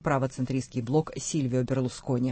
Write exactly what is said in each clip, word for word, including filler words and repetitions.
правоцентристский блок Сильвио Берлускони.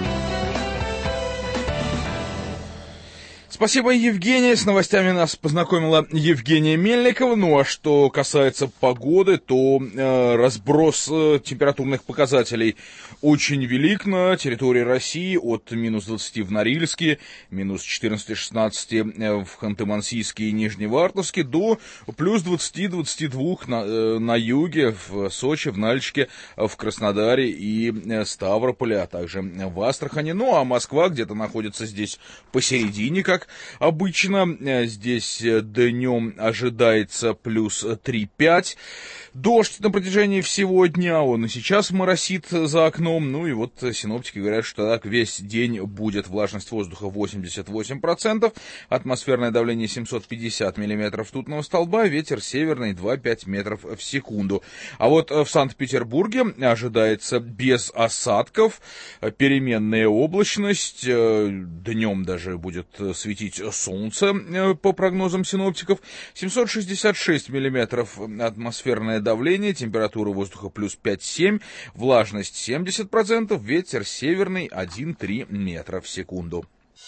Спасибо, Евгения. С новостями нас познакомила Евгения Мельникова. Ну а что касается погоды, то э, разброс э, температурных показателей очень велик на территории России. От минус двадцати в Норильске, минус четырнадцати-шестнадцати в Ханты-Мансийске и Нижневартовске, до плюс двадцати-двадцати двух на, э, на юге, в Сочи, в Нальчике, в Краснодаре и э, Ставрополе, а также в Астрахани. Ну а Москва где-то находится здесь посередине, как обычно. Здесь днем ожидается плюс три-пять. Дождь на протяжении всего дня, он и сейчас моросит за окном. Ну и вот синоптики говорят, что так весь день будет влажность воздуха восемьдесят восемь процентов, атмосферное давление семьсот пятьдесят миллиметров ртутного столба, ветер северный два-пять метров в секунду. А вот в Санкт-Петербурге ожидается без осадков, переменная облачность, днем даже будет светить солнце по прогнозам синоптиков, семьсот шестьдесят шесть миллиметров атмосферное давление, температура воздуха плюс пять-семь, влажность семьдесят процентов, ветер северный один-три метра в секунду.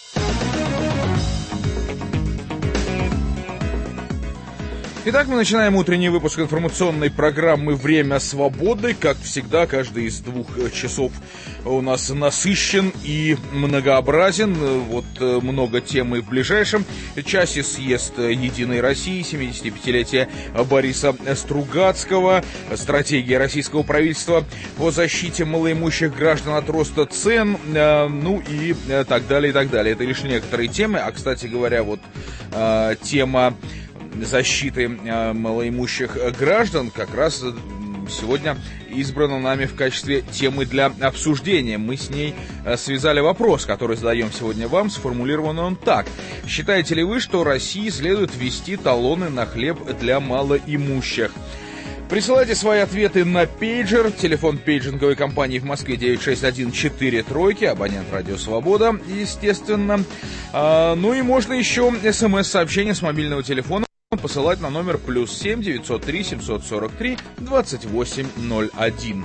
Итак, мы начинаем утренний выпуск информационной программы «Время свободы». Как всегда, каждый из двух часов у нас насыщен и многообразен. Вот много тем и в ближайшем часе: съезд «Единой России», семидесятипятилетие Бориса Стругацкого, стратегия российского правительства по защите малоимущих граждан от роста цен, ну и так далее, и так далее. Это лишь некоторые темы. А, кстати говоря, вот тема защиты э, малоимущих граждан как раз сегодня избрана нами в качестве темы для обсуждения. Мы с ней э, связали вопрос, который задаем сегодня вам. Сформулирован он так: считаете ли вы, что России следует ввести талоны на хлеб для малоимущих? Присылайте свои ответы на пейджер. Телефон пейджинговой компании в Москве девять шесть один четыре тройки. Абонент Радио Свобода, естественно. А, ну и можно еще смс-сообщение с мобильного телефона посылать на номер плюс семь девятьсот три семьсот сорок три двадцать восемь ноль один.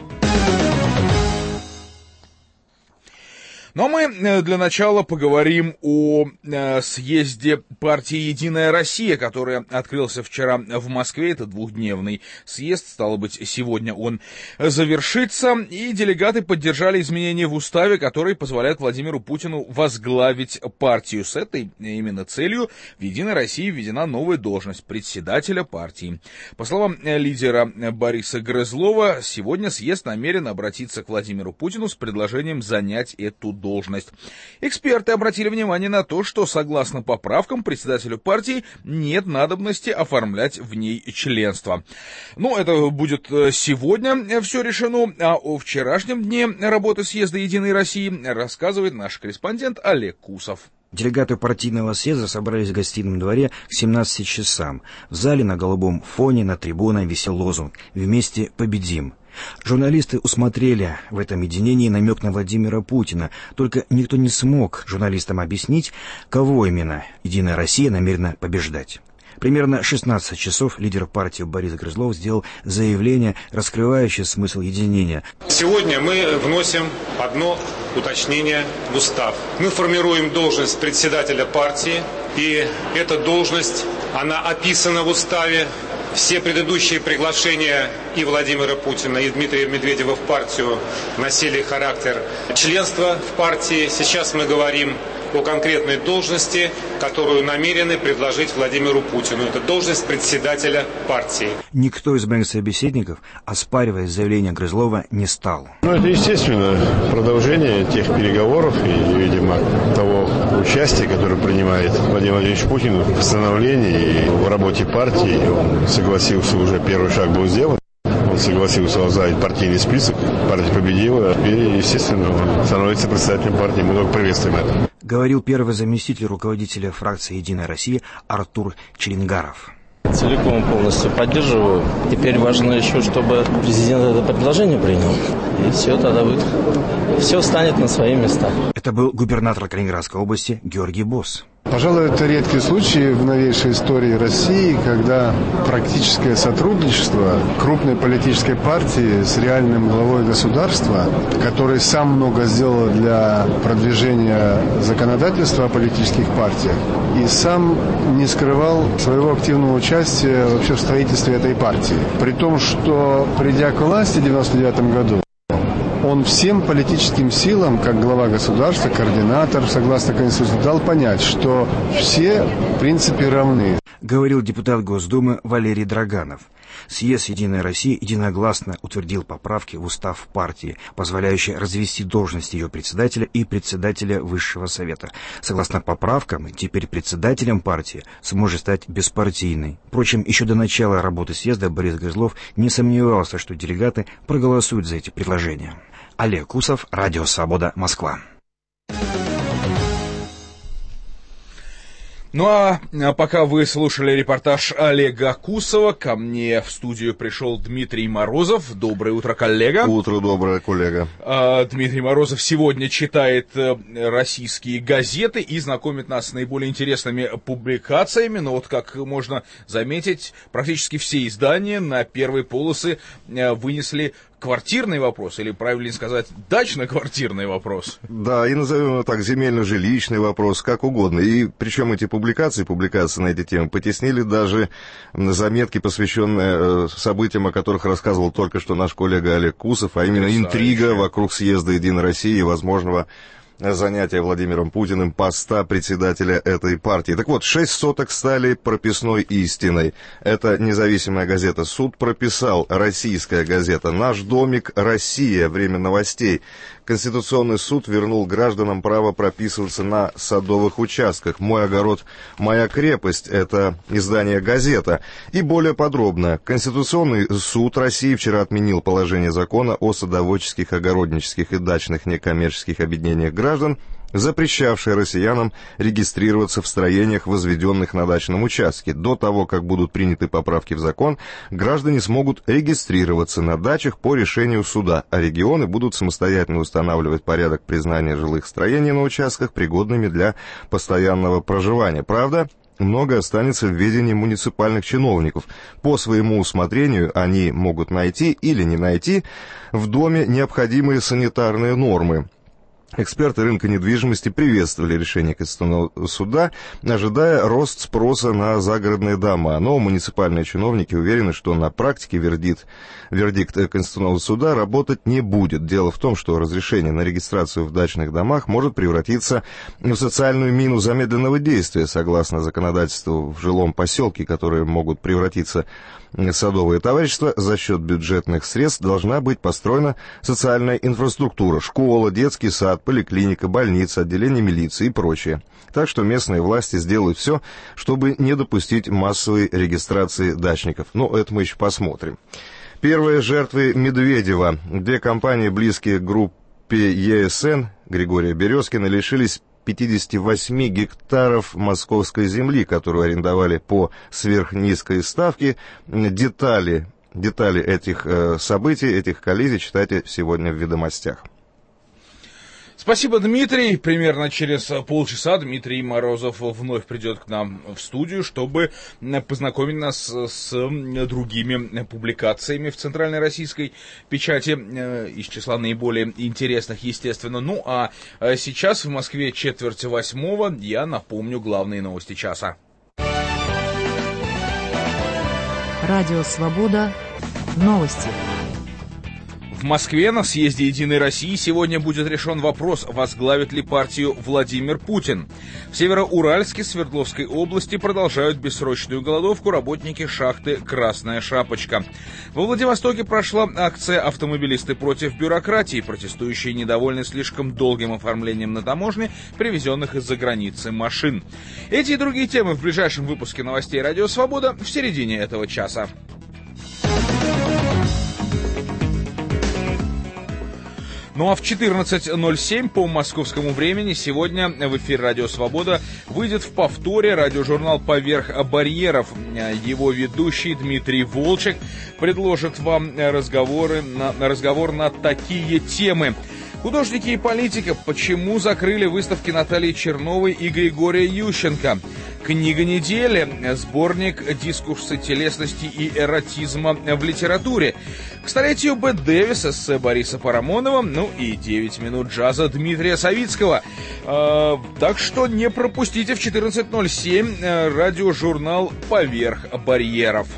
Но мы для начала поговорим о э, съезде партии «Единая Россия», который открылся вчера в Москве. Это двухдневный съезд, стало быть, сегодня он завершится. И делегаты поддержали изменения в уставе, которые позволяют Владимиру Путину возглавить партию. С этой именно целью в «Единой России» введена новая должность председателя партии. По словам лидера Бориса Грызлова, сегодня съезд намерен обратиться к Владимиру Путину с предложением занять эту должность. должность. Эксперты обратили внимание на то, что, согласно поправкам, председателю партии нет надобности оформлять в ней членство. Ну, это будет сегодня все решено, а о вчерашнем дне работы съезда «Единой России» рассказывает наш корреспондент Олег Кусов. Делегаты партийного съезда собрались в гостином дворе к семнадцати часам. В зале на голубом фоне над трибуной висел лозунг «Вместе победим». Журналисты усмотрели в этом единении намек на Владимира Путина, только никто не смог журналистам объяснить, кого именно «Единая Россия» намерена побеждать. Примерно шестнадцать часов лидер партии Борис Грызлов сделал заявление, раскрывающее смысл единения. Сегодня мы вносим одно уточнение в устав. Мы формируем должность председателя партии, и эта должность, она описана в уставе. Все предыдущие приглашения и Владимира Путина, и Дмитрия Медведева в партию носили характер членства в партии. Сейчас мы говорим о конкретной должности, которую намерены предложить Владимиру Путину. Это должность председателя партии. Никто из моих собеседников, оспаривая заявление Грызлова, не стал. Ну, это, естественно, продолжение тех переговоров и, видимо, того участия, которое принимает Владимир Владимирович Путин в становлении и в работе партии. Он согласился, уже первый шаг был сделан. Он согласился возглавить партийный список. Партия победила. И, естественно, он становится председателем партии. Мы только приветствуем это. Говорил первый заместитель руководителя фракции «Единая Россия» Артур Челенгаров. Целиком полностью поддерживаю. Теперь важно еще, чтобы президент это предложение принял. И все тогда будет. Все встанет на свои места. Это был губернатор Калининградской области Георгий Босс. Пожалуй, это редкий случай в новейшей истории России, когда практическое сотрудничество крупной политической партии с реальным главой государства, который сам много сделал для продвижения законодательства о политических партиях, и сам не скрывал своего активного участия вообще в строительстве этой партии. При том, что, придя к власти в девяносто девятом году, он всем политическим силам, как глава государства, координатор, согласно Конституции, дал понять, что все, в принципе, равны. Говорил депутат Госдумы Валерий Драганов. Съезд «Единой России» единогласно утвердил поправки в устав партии, позволяющие развести должности ее председателя и председателя Высшего Совета. Согласно поправкам, теперь председателем партии сможет стать беспартийный. Впрочем, еще до начала работы съезда Борис Грызлов не сомневался, что делегаты проголосуют за эти предложения. Олег Кусов, Радио Свобода, Москва. Ну а пока вы слушали репортаж Олега Кусова, ко мне в студию пришел Дмитрий Морозов. Доброе утро, коллега. Утро доброе, коллега. Дмитрий Морозов сегодня читает российские газеты и знакомит нас с наиболее интересными публикациями. Но вот, как можно заметить, практически все издания на первые полосы вынесли квартирный вопрос, или, правильнее сказать, дачно-квартирный вопрос. Да, и назовем его так, земельно-жилищный вопрос, как угодно. И причем эти публикации, публикации на эти темы потеснили даже заметки, посвященные событиям, о которых рассказывал только что наш коллега Олег Кусов, а именно интрига вокруг съезда «Единой России» и возможного занятия Владимиром Путиным поста председателя этой партии. Так вот, шесть соток стали прописной истиной. Это независимая газета «Суд» прописал, российская газета «Наш домик. Россия. Время новостей». Конституционный суд вернул гражданам право прописываться на садовых участках. «Мой огород, моя крепость» — это издание «Газета». И более подробно. Конституционный суд России вчера отменил положение закона о садоводческих, огороднических и дачных некоммерческих объединениях граждан, запрещавшее россиянам регистрироваться в строениях, возведенных на дачном участке. До того, как будут приняты поправки в закон, граждане смогут регистрироваться на дачах по решению суда, а регионы будут самостоятельно устанавливать порядок признания жилых строений на участках пригодными для постоянного проживания. Правда, многое останется в ведении муниципальных чиновников. По своему усмотрению они могут найти или не найти в доме необходимые санитарные нормы. Эксперты рынка недвижимости приветствовали решение Конституционного суда, ожидая рост спроса на загородные дома. Но муниципальные чиновники уверены, что на практике вердикт, вердикт Конституционного суда работать не будет. Дело в том, что разрешение на регистрацию в дачных домах может превратиться в социальную мину замедленного действия, согласно законодательству в жилом поселке, которые могут превратиться в садовые товарищества. За счет бюджетных средств должна быть построена социальная инфраструктура, школа, детский сад, поликлиника, больница, отделение милиции и прочее. Так что местные власти сделают все, чтобы не допустить массовой регистрации дачников. Но это мы еще посмотрим. Первые жертвы Медведева. Две компании, близкие к группе ЕСН Григория Березкина, лишились пятидесяти восьми гектаров московской земли, которую арендовали по сверхнизкой ставке. Детали, детали этих э, событий, этих коллизий читайте сегодня в «Ведомостях». Спасибо, Дмитрий. Примерно через полчаса Дмитрий Морозов вновь придет к нам в студию, чтобы познакомить нас с другими публикациями в центральной российской печати, из числа наиболее интересных, естественно. Ну, а сейчас в Москве четверть восьмого. Я напомню главные новости часа. Радио «Свобода». Новости. В Москве на съезде «Единой России» сегодня будет решен вопрос, возглавит ли партию Владимир Путин. В Североуральске Свердловской области продолжают бессрочную голодовку работники шахты «Красная шапочка». Во Владивостоке прошла акция «Автомобилисты против бюрократии», протестующие недовольны слишком долгим оформлением на таможне привезенных из-за границы машин. Эти и другие темы в ближайшем выпуске новостей «Радио Свобода» в середине этого часа. Ну а в четырнадцать ноль семь по московскому времени сегодня в эфир «Радио Свобода» выйдет в повторе радиожурнал «Поверх барьеров». Его ведущий Дмитрий Волчек предложит вам разговоры на, разговор на такие темы. Художники и политика. Почему закрыли выставки Натальи Черновой и Григория Ющенко? Книга недели. Сборник «Дискурсы телесности и эротизма в литературе». К столетию Бет Дэвис, эссе Бориса Парамонова, ну и девять минут джаза Дмитрия Савицкого. Э, так что не пропустите в четырнадцать ноль семь э, радиожурнал «Поверх барьеров».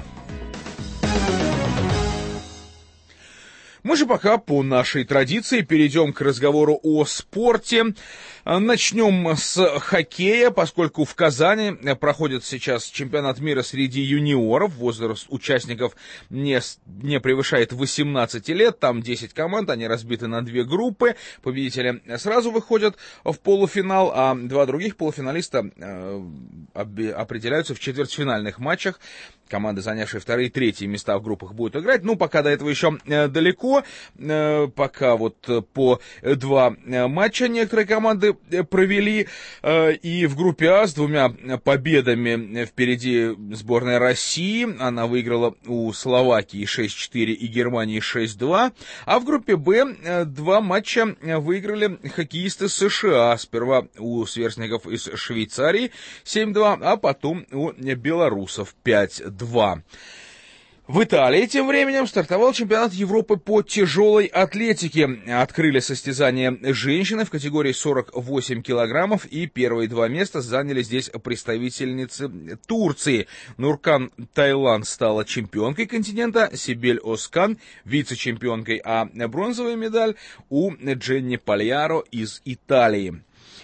Мы же пока по нашей традиции перейдем к разговору о спорте. Начнем с хоккея, поскольку в Казани проходит сейчас чемпионат мира среди юниоров. Возраст участников не, не превышает восемнадцати лет. Там десять команд, они разбиты на две группы. Победители сразу выходят в полуфинал, а два других полуфиналиста э, определяются в четвертьфинальных матчах. Команды, занявшие вторые и третьи места в группах, будут играть. Ну, пока до этого еще э, далеко. Э, пока вот по два э, матча некоторые команды э, провели. Э, и в группе А с двумя победами впереди сборная России. Она выиграла у Словакии шесть четыре и Германии шесть два. А в группе Б э, два матча выиграли хоккеисты США. Сперва у сверстников из Швейцарии семь два, а потом у белорусов пять два. В Италии тем временем стартовал чемпионат Европы по тяжелой атлетике. Открыли состязания женщины в категории сорок восемь килограммов, и первые два места заняли здесь представительницы Турции. Нуркан Тайлан стала чемпионкой континента, Сибель Оскан вице-чемпионкой, а бронзовая медаль у Дженни Пальяро из Италии.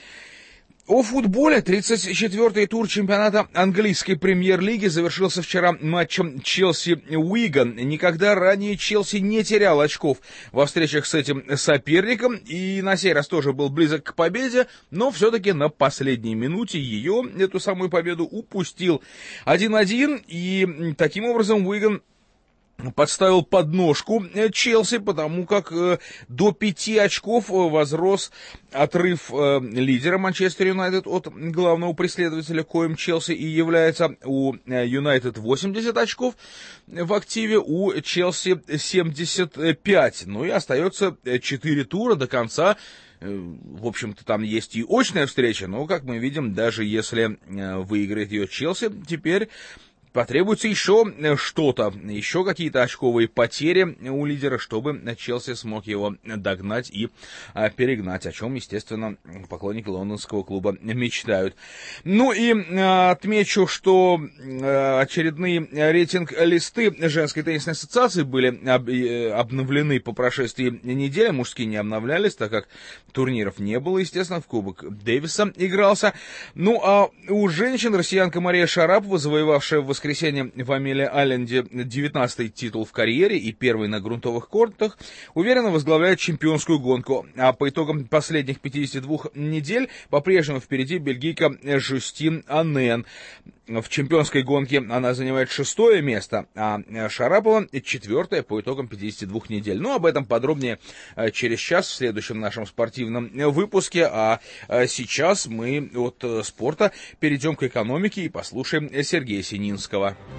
О футболе. тридцать четвёртый тур чемпионата английской премьер-лиги завершился вчера матчем Челси-Уиган. Никогда ранее Челси не терял очков во встречах с этим соперником, и на сей раз тоже был близок к победе, но все-таки на последней минуте ее, эту самую победу, упустил. один один, и таким образом Уиган подставил подножку Челси, потому как э, до пяти очков возрос отрыв э, лидера Манчестер Юнайтед от главного преследователя, коим Челси и является. У Юнайтед восемьдесят очков в активе, у Челси семьдесят пять. Ну и остается четыре тура до конца. В общем-то, там есть и очная встреча, но, как мы видим, даже если выиграет ее Челси, теперь потребуется еще что-то, еще какие-то очковые потери у лидера, чтобы Челси смог его догнать и а, перегнать, о чем, естественно, поклонники лондонского клуба мечтают. Ну и а, отмечу, что а, очередные рейтинг-листы женской теннисной ассоциации были об, э, обновлены по прошествии недели. Мужские не обновлялись, так как турниров не было, естественно, в Кубок Дэвиса игрался. Ну а у женщин россиянка Мария Шарапова, завоевавшая в воскресенье В воскресенье в Амеле-Айленде девятнадцатый титул в карьере и первый на грунтовых кортах, уверенно возглавляет чемпионскую гонку. А по итогам последних пятидесяти двух недель по-прежнему впереди бельгийка Жюстин Аннен. В чемпионской гонке она занимает шестое место, а Шарапова четвертое по итогам пятидесяти двух недель. Ну, об этом подробнее через час в следующем нашем спортивном выпуске. А сейчас мы от спорта перейдем к экономике и послушаем Сергея Сининского.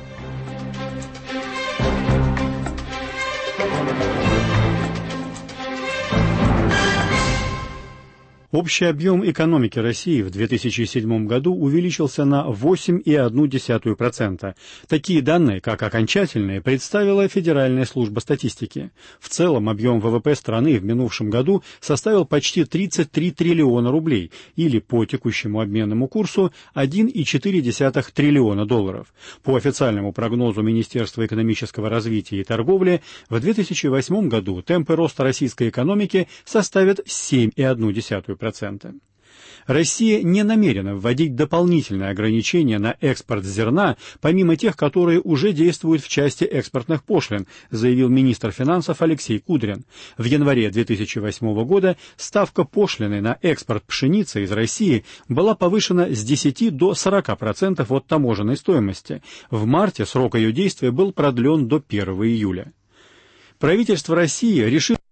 Общий объем экономики России в две тысячи седьмом году увеличился на восемь целых одну десятую процента. Такие данные, как окончательные, представила Федеральная служба статистики. В целом объем ВВП страны в минувшем году составил почти тридцать три триллиона рублей, или по текущему обменному курсу один целых четыре десятых триллиона долларов. По официальному прогнозу Министерства экономического развития и торговли, в две тысячи восьмом году темпы роста российской экономики составят семь целых одну десятую процента. Россия не намерена вводить дополнительные ограничения на экспорт зерна, помимо тех, которые уже действуют в части экспортных пошлин, заявил министр финансов Алексей Кудрин. В январе две тысячи восьмого года ставка пошлины на экспорт пшеницы из России была повышена с десяти до сорока процентов от таможенной стоимости. В марте срок ее действия был продлен до первого июля. Правительство России решило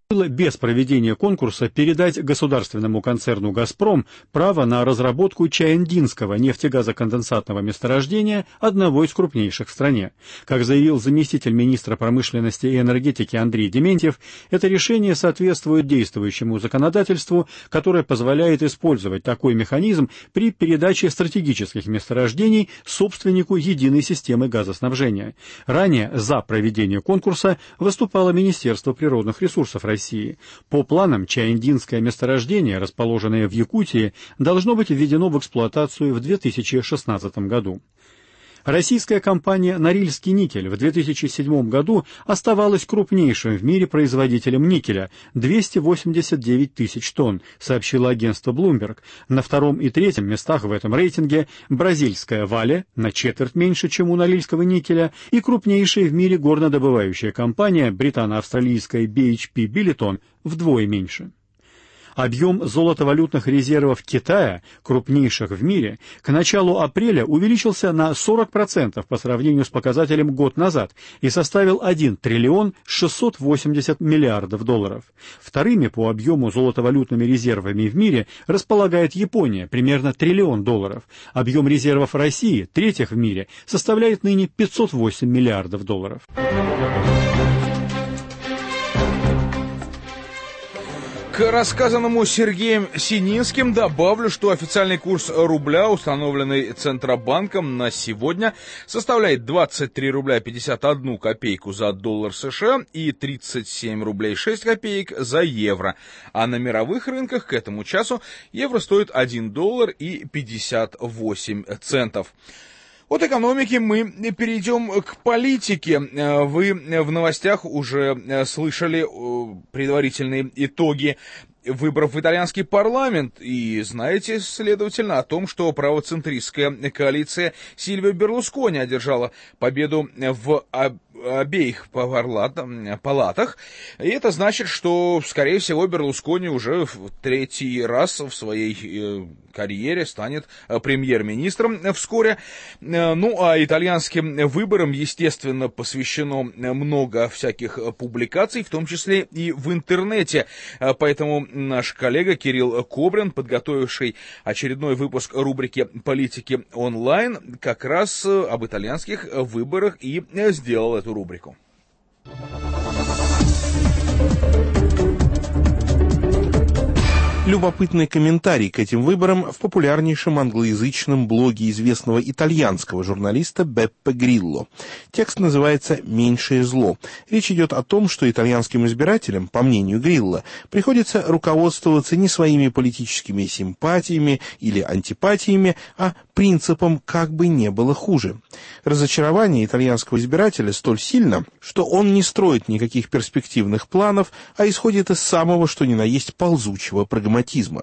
без проведения конкурса передать государственному концерну «Газпром» право на разработку Чаяндинского нефтегазоконденсатного месторождения, одного из крупнейших в стране. Как заявил заместитель министра промышленности и энергетики Андрей Дементьев, это решение соответствует действующему законодательству, которое позволяет использовать такой механизм при передаче стратегических месторождений собственнику единой системы газоснабжения. Ранее за проведение конкурса выступало Министерство природных ресурсов России. По планам, Чаяндинское месторождение, расположенное в Якутии, должно быть введено в эксплуатацию в две тысячи шестнадцатом году. Российская компания «Норильский никель» в две тысячи седьмом году оставалась крупнейшим в мире производителем никеля – двести восемьдесят девять тысяч тонн, сообщило агентство Bloomberg. На втором и третьем местах в этом рейтинге бразильская «Вале» на четверть меньше, чем у норильского никеля, и крупнейшая в мире горнодобывающая компания британо-австралийская би эйч пи Billiton вдвое меньше. Объем золотовалютных резервов Китая, крупнейших в мире, к началу апреля увеличился на сорок процентов по сравнению с показателем год назад и составил один триллион шестьсот восемьдесят миллиардов долларов. Вторыми по объему золотовалютными резервами в мире располагает Япония, примерно триллион долларов. Объем резервов России, третьих в мире, составляет ныне пятьсот восемь миллиардов долларов. К рассказанному Сергеем Сининским добавлю, что официальный курс рубля, установленный Центробанком на сегодня, составляет двадцать три рубля пятьдесят одну копейку за доллар США и тридцать семь рублей шесть копеек за евро. А на мировых рынках к этому часу евро стоит один доллар и пятьдесят восемь центов. От экономики мы перейдем к политике. Вы в новостях уже слышали предварительные итоги выборов в итальянский парламент и знаете, следовательно, о том, что правоцентристская коалиция Сильвио Берлускони одержала победу в обеих палатах. И это значит, что, скорее всего, Берлускони уже в третий раз в своей карьере станет премьер-министром вскоре. Ну, а итальянским выборам, естественно, посвящено много всяких публикаций, в том числе и в интернете. Поэтому наш коллега Кирилл Кобрин, подготовивший очередной выпуск рубрики «Политики онлайн», как раз об итальянских выборах и сделал эту рубрику. Любопытный комментарий к этим выборам в популярнейшем англоязычном блоге известного итальянского журналиста Беппе Грилло. Текст называется «Меньшее зло». Речь идет о том, что итальянским избирателям, по мнению Грилло, приходится руководствоваться не своими политическими симпатиями или антипатиями, а принципом «как бы не было хуже». Разочарование итальянского избирателя столь сильно, что он не строит никаких перспективных планов, а исходит из самого что ни на есть ползучего прагматизма.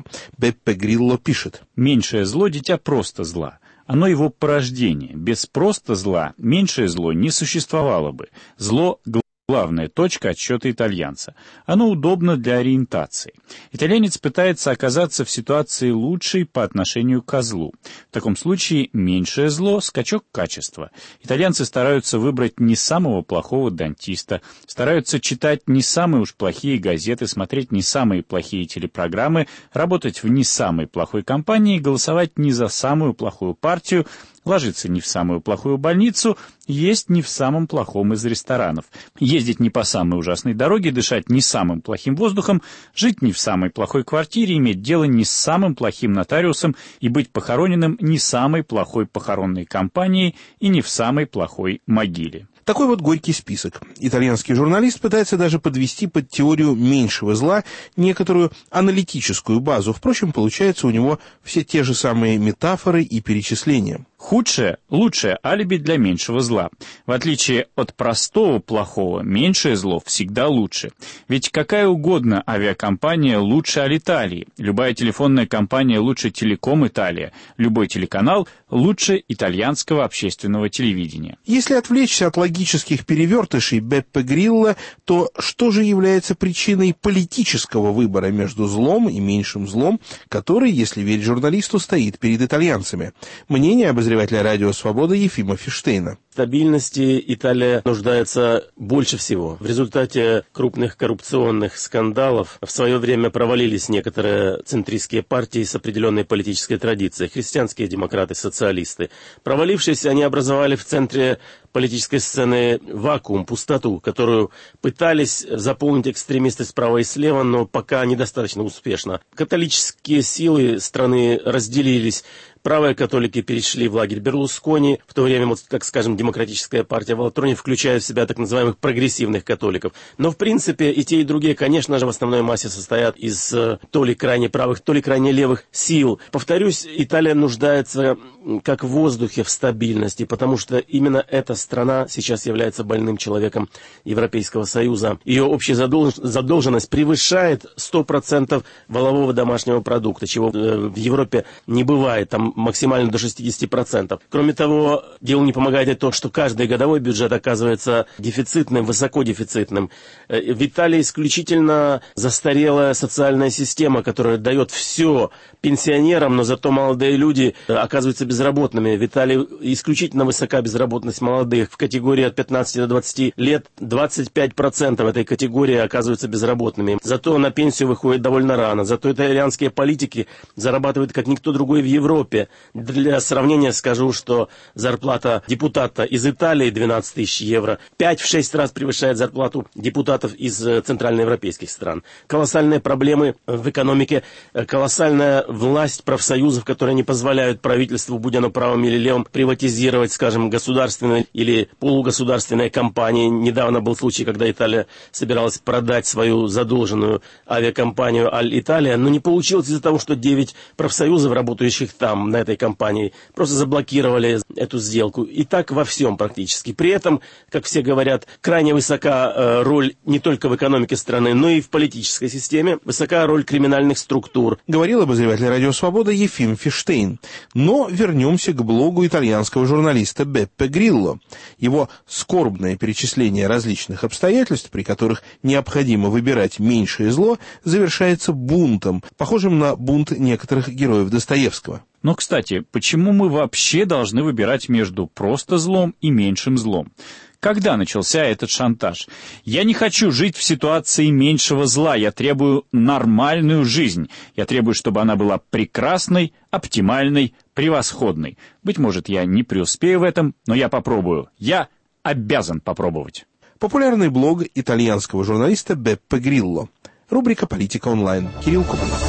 Беппе Грилло пишет: «Меньшее зло – дитя просто зла. Оно его порождение. Без просто зла меньшее зло не существовало бы. Зло – главная точка отсчета итальянца. Оно удобно для ориентации. Итальянец пытается оказаться в ситуации лучшей по отношению к козлу. В таком случае меньшее зло – скачок качества. Итальянцы стараются выбрать не самого плохого дантиста, стараются читать не самые уж плохие газеты, смотреть не самые плохие телепрограммы, работать в не самой плохой компании, голосовать не за самую плохую партию, ложиться не в самую плохую больницу, есть не в самом плохом из ресторанов, ездить не по самой ужасной дороге, дышать не самым плохим воздухом, жить не в самой плохой квартире, иметь дело не с самым плохим нотариусом и быть похороненным не самой плохой похоронной компанией и не в самой плохой могиле». Такой вот горький список. Итальянский журналист пытается даже подвести под теорию меньшего зла некоторую аналитическую базу. Впрочем, получается у него все те же самые метафоры и перечисления. Худшее – лучшее алиби для меньшего зла. В отличие от простого плохого, меньшее зло всегда лучше. Ведь какая угодно авиакомпания лучше Алиталии, любая телефонная компания лучше Телеком Италия, любой телеканал лучше итальянского общественного телевидения. Если отвлечься от логических перевертышей Беппе Грилло, то что же является причиной политического выбора между злом и меньшим злом, который, если верить журналисту, стоит перед итальянцами? Мнение обозревателя «Радио Свобода» Ефима Фиштейна. стабильности Италия нуждается больше всего. В результате крупных коррупционных скандалов в свое время провалились некоторые центристские партии с определенной политической традицией, христианские демократы, социалисты. Провалившись, они образовали в центре политической сцены вакуум, пустоту, которую пытались заполнить экстремисты справа и слева, но пока недостаточно успешно. Католические силы страны разделились. Правые католики перешли в лагерь Берлускони, в то время, вот, как скажем, демократическая партия Валатрони включает в себя так называемых прогрессивных католиков. Но, в принципе, и те, и другие, конечно же, в основной массе состоят из то ли крайне правых, то ли крайне левых сил. Повторюсь, Италия нуждается как в воздухе в стабильности, потому что именно эта страна сейчас является больным человеком Европейского Союза. Ее общая задолженность превышает сто процентов валового домашнего продукта, чего в Европе не бывает. Там максимально до шестьдесят процентов. Кроме того, делу не помогает и то, что каждый годовой бюджет оказывается дефицитным, высокодефицитным. В Италии исключительно застарелая социальная система, которая дает все пенсионерам, но зато молодые люди оказываются безработными. В Италии исключительно высока безработность молодых. В категории от пятнадцати до двадцати лет двадцать пять процентов этой категории оказываются безработными. Зато на пенсию выходят довольно рано. Зато итальянские политики зарабатывают как никто другой в Европе. Для сравнения скажу, что зарплата депутата из Италии двенадцать тысяч евро, пять-шесть раз превышает зарплату депутатов из центральноевропейских стран. Колоссальные проблемы в экономике, колоссальная власть профсоюзов, которые не позволяют правительству, будь оно правым или левым, приватизировать, скажем, государственные или полугосударственные компании. Недавно был случай, когда Италия собиралась продать свою задолженную авиакомпанию Аль-Италия, но не получилось из-за того, что девять профсоюзов, работающих там, на этой компании, просто заблокировали эту сделку. И так во всем практически. При этом, как все говорят, крайне высока э, роль не только в экономике страны, но и в политической системе, высока роль криминальных структур. Говорил обозреватель «Радио Свобода» Ефим Фиштейн. Но вернемся к блогу итальянского журналиста Беппе Грилло. Его скорбное перечисление различных обстоятельств, при которых необходимо выбирать меньшее зло, завершается бунтом, похожим на бунт некоторых героев Достоевского. Но, кстати, почему мы вообще должны выбирать между просто злом и меньшим злом? Когда начался этот шантаж? Я не хочу жить в ситуации меньшего зла, я требую нормальную жизнь. Я требую, чтобы она была прекрасной, оптимальной, превосходной. Быть может, я не преуспею в этом, но я попробую. Я обязан попробовать. Популярный блог итальянского журналиста Беппе Грилло. Рубрика «Политика онлайн». Кирилл Купанов.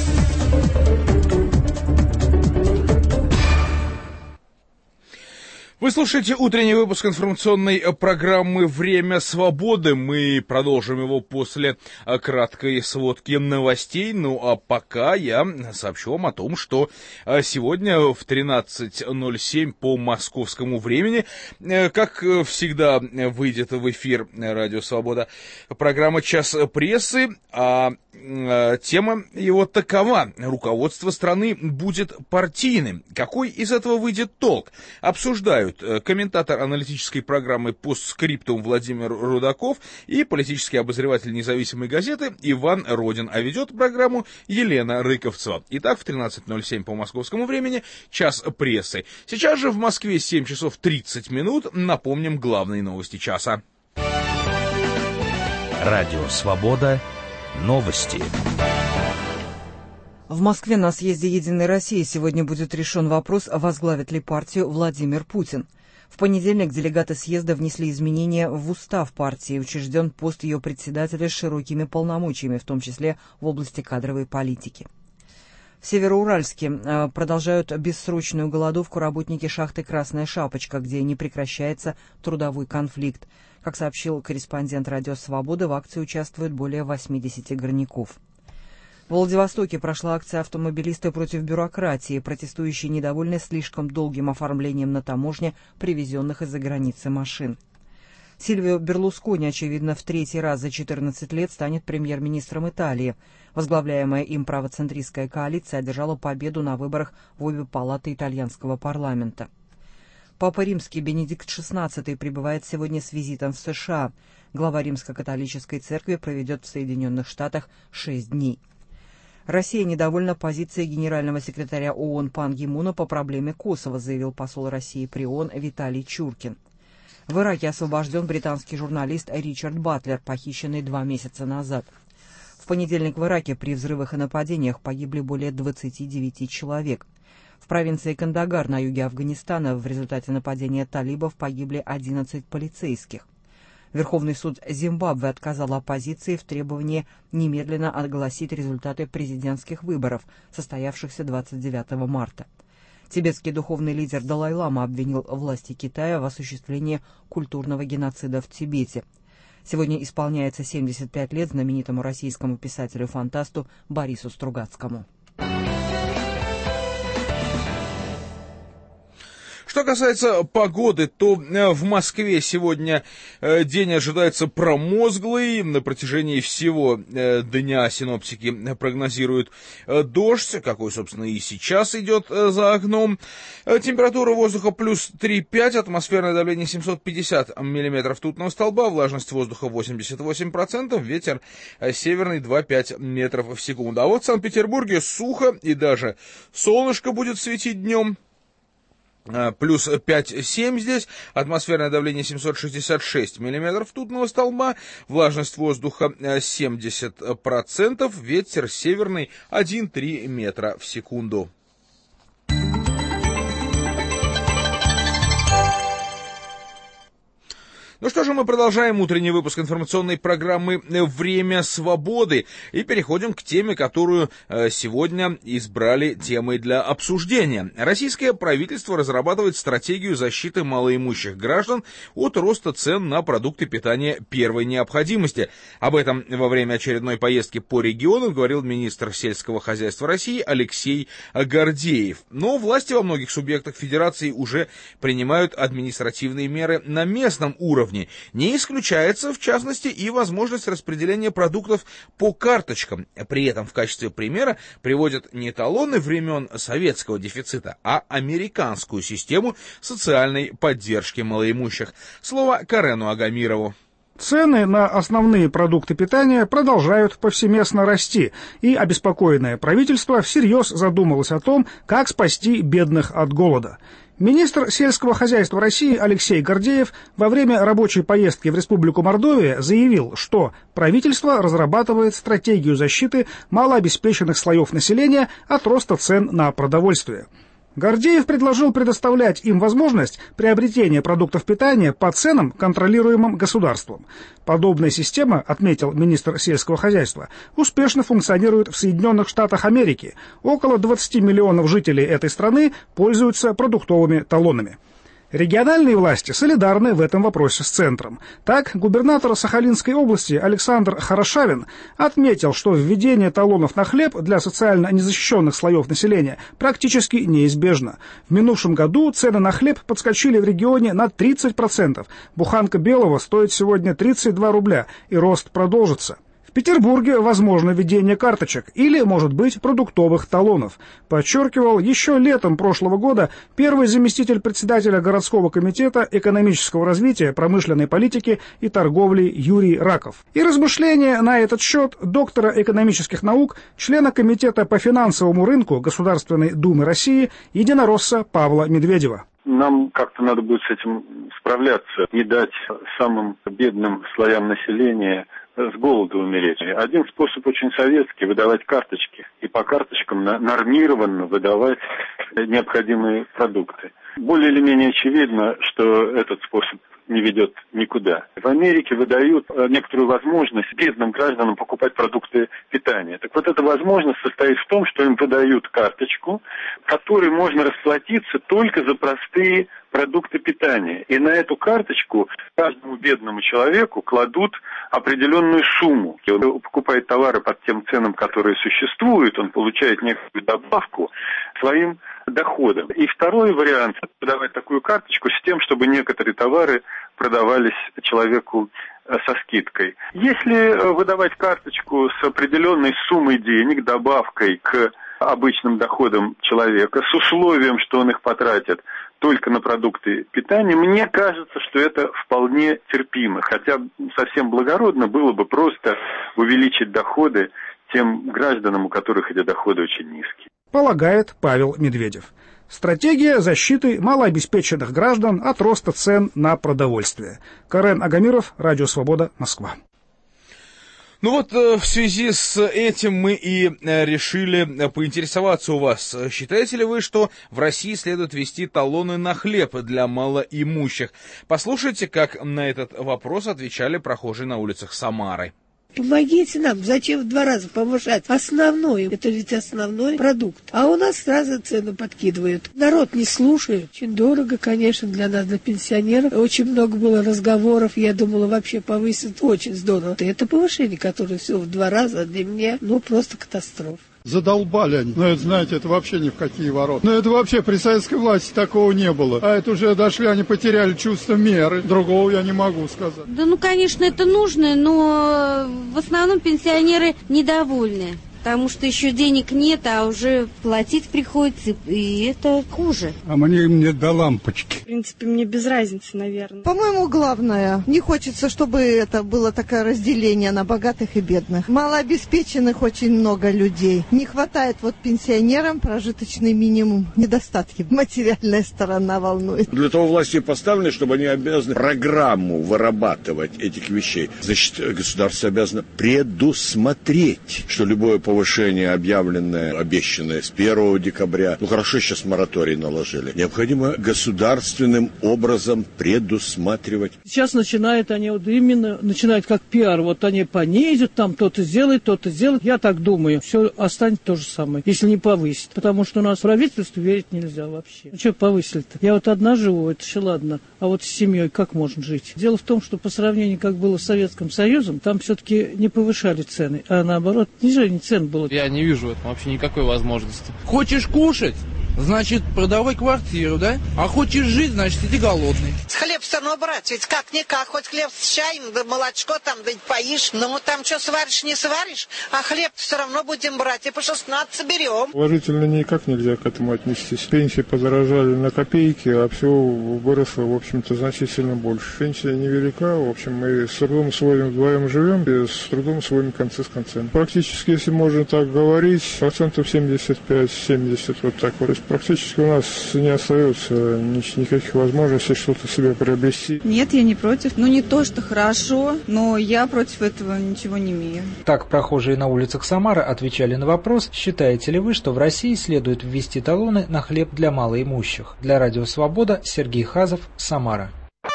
Вы слушаете утренний выпуск информационной программы «Время свободы». Мы продолжим его после краткой сводки новостей. Ну а пока я сообщу вам о том, что сегодня в тринадцать ноль семь по московскому времени, как всегда, выйдет в эфир «Радио Свобода» программа «Час прессы», а тема его такова: руководство страны будет партийным. Какой из этого выйдет толк? Обсуждают комментатор аналитической программы «Постскриптум» Владимир Рудаков и политический обозреватель независимой газеты Иван Родин, а ведет программу Елена Рыковцева. Итак, в тринадцать ноль семь по московскому времени «Час прессы». Сейчас же в Москве семь часов тридцать минут. Напомним главные новости часа. Радио «Свобода». Новости. В Москве на съезде «Единой России» сегодня будет решен вопрос, возглавит ли партию Владимир Путин. В понедельник делегаты съезда внесли изменения в устав партии, учрежден пост ее председателя с широкими полномочиями, в том числе в области кадровой политики. В Североуральске продолжают бессрочную голодовку работники шахты «Красная шапочка», где не прекращается трудовой конфликт. Как сообщил корреспондент «Радио Свобода», в акции участвуют более восьмидесяти горняков. В Владивостоке прошла акция «Автомобилисты против бюрократии». Протестующие недовольны слишком долгим оформлением на таможне привезенных из-за границы машин. Сильвио Берлускони, очевидно, в третий раз за четырнадцать лет станет премьер-министром Италии. Возглавляемая им правоцентристская коалиция одержала победу на выборах в обе палаты итальянского парламента. Папа Римский Бенедикт шестнадцатый прибывает сегодня с визитом в США. Глава Римско-католической церкви проведет в Соединенных Штатах шесть дней. Россия недовольна позицией генерального секретаря ООН Пан Ги Муна по проблеме Косово, заявил посол России при ООН Виталий Чуркин. В Ираке освобожден британский журналист Ричард Батлер, похищенный два месяца назад. В понедельник в Ираке при взрывах и нападениях погибли более двадцати девяти человек. В провинции Кандагар на юге Афганистана в результате нападения талибов погибли одиннадцать полицейских. Верховный суд Зимбабве отказал оппозиции в требовании немедленно огласить результаты президентских выборов, состоявшихся двадцать девятого марта. Тибетский духовный лидер Далай-лама обвинил власти Китая в осуществлении культурного геноцида в Тибете. Сегодня исполняется семьдесят пять лет знаменитому российскому писателю-фантасту Борису Стругацкому. Что касается погоды, то в Москве сегодня день ожидается промозглый. На протяжении всего дня синоптики прогнозируют дождь, какой, собственно, и сейчас идет за окном. Температура воздуха плюс три-пять, атмосферное давление семьсот пятьдесят миллиметров ртутного столба, влажность воздуха восемьдесят восемь процентов, ветер северный два-пять метров в секунду. А вот в Санкт-Петербурге сухо и даже солнышко будет светить днем. Плюс пять-семь здесь, атмосферное давление семьсот шестьдесят шесть миллиметров ртутного столба, влажность воздуха семьдесят процентов, ветер северный один-три метра в секунду. Ну что же, мы продолжаем утренний выпуск информационной программы «Время свободы» и переходим к теме, которую сегодня избрали темой для обсуждения. Российское правительство разрабатывает стратегию защиты малоимущих граждан от роста цен на продукты питания первой необходимости. Об этом во время очередной поездки по региону говорил министр сельского хозяйства России Алексей Гордеев. Но власти во многих субъектах федерации уже принимают административные меры на местном уровне. Не исключается, в частности, и возможность распределения продуктов по карточкам. При этом в качестве примера приводят не талоны времен советского дефицита, а американскую систему социальной поддержки малоимущих. Слово Карену Агамирову. Цены на основные продукты питания продолжают повсеместно расти, и обеспокоенное правительство всерьез задумалось о том, как спасти бедных от голода. Министр сельского хозяйства России Алексей Гордеев во время рабочей поездки в Республику Мордовия заявил, что правительство разрабатывает стратегию защиты малообеспеченных слоев населения от роста цен на продовольствие. Гордеев предложил предоставлять им возможность приобретения продуктов питания по ценам, контролируемым государством. Подобная система, отметил министр сельского хозяйства, успешно функционирует в Соединенных Штатах Америки. Около двадцати миллионов жителей этой страны пользуются продуктовыми талонами. Региональные власти солидарны в этом вопросе с центром. Так, губернатор Сахалинской области Александр Хорошавин отметил, что введение талонов на хлеб для социально незащищенных слоев населения практически неизбежно. В минувшем году цены на хлеб подскочили в регионе на тридцать процентов. Буханка белого стоит сегодня тридцать два рубля, и рост продолжится. В Петербурге возможно введение карточек или, может быть, продуктовых талонов, подчеркивал еще летом прошлого года первый заместитель председателя городского комитета экономического развития, промышленной политики и торговли Юрий Раков. И размышления на этот счет доктора экономических наук, члена комитета по финансовому рынку Государственной Думы России, единоросса Павла Медведева. Нам как-то надо будет с этим справляться, не дать самым бедным слоям населения с голоду умереть. Один способ очень советский — выдавать карточки. И по карточкам нормированно выдавать необходимые продукты. Более или менее очевидно, что этот способ не ведет никуда. В Америке выдают некоторую возможность бедным гражданам покупать продукты питания. Так вот, эта возможность состоит в том, что им выдают карточку, которой можно расплатиться только за простые продукты питания. И на эту карточку каждому бедному человеку кладут определенную сумму. Он покупает товары под тем ценам, которые существуют, он получает некую добавку своим доходом. И второй вариант – подавать такую карточку с тем, чтобы некоторые товары продавались человеку со скидкой. Если выдавать карточку с определенной суммой денег, добавкой к обычным доходам человека, с условием, что он их потратит только на продукты питания, мне кажется, что это вполне терпимо. Хотя совсем благородно было бы просто увеличить доходы тем гражданам, у которых эти доходы очень низкие. Полагает Павел Медведев. Стратегия защиты малообеспеченных граждан от роста цен на продовольствие. Карен Агамиров, Радио Свобода, Москва. Ну вот, в связи с этим мы и решили поинтересоваться у вас. Считаете ли вы, что в России следует ввести талоны на хлеб для малоимущих? Послушайте, как на этот вопрос отвечали прохожие на улицах Самары. Помогите нам, зачем в два раза повышать основной, это ведь основной продукт. А у нас сразу цену подкидывают. Народ не слушает. Очень дорого, конечно, для нас, для пенсионеров. Очень много было разговоров, я думала, вообще повысить очень здорово. Это повышение, которое все в два раза для меня, ну, просто катастрофа. Задолбали они. Ну, это, знаете, это вообще ни в какие ворота. Ну, это вообще при советской власти такого не было. А это уже дошли, они потеряли чувство меры. Другого я не могу сказать. Да, ну, конечно, это нужно, но в основном пенсионеры недовольны. Потому что еще денег нет, а уже платить приходится, и это хуже. А мне мне до лампочки. В принципе, мне без разницы, наверное. По-моему, главное, не хочется, чтобы это было такое разделение на богатых и бедных. Малообеспеченных очень много людей. Не хватает вот пенсионерам прожиточный минимум. Недостатки. Материальная сторона волнует. Для того власти поставлены, чтобы они обязаны программу вырабатывать этих вещей. Значит, государство обязано предусмотреть, что любое повышение, объявленное, обещанное с первого декабря. Ну хорошо, сейчас мораторий наложили. Необходимо государственным образом предусматривать. Сейчас начинают они вот именно, начинают как пиар. Вот они понизят, там то-то сделают, то-то сделают. Я так думаю, все останется то же самое, если не повысить. Потому что у нас правительству верить нельзя вообще. Ну что повысили-то? Я вот одна живу, это еще ладно. А вот с семьей как можно жить? Дело в том, что по сравнению, как было с Советским Союзом, там все-таки не повышали цены, а наоборот, снижение цен было. Я не вижу в этом вообще никакой возможности. Хочешь кушать? Значит, продавай квартиру, да? А хочешь жить, значит, иди голодный. Хлеб все равно брать, ведь как-никак, хоть хлеб с чаем, да молочко там, да поишь. Ну, там что сваришь, не сваришь, а хлеб все равно будем брать, и по шестнадцать берем. Уважительно никак нельзя к этому отнестись. Пенсии подорожали на копейки, а все выросло, в общем-то, значительно больше. Пенсия невелика, в общем, мы с трудом своим вдвоем живем, и с трудом своим концы с концами. Практически, если можно так говорить, процентов семьдесят пять - семьдесят, вот так вот. Практически у нас не остается никаких возможностей что-то себе приобрести. Нет, я не против. Ну, не то, что хорошо, но я против этого ничего не имею. Так прохожие на улицах Самары отвечали на вопрос, считаете ли вы, что в России следует ввести талоны на хлеб для малоимущих. Для Радио Свобода Сергей Хазов, Самара.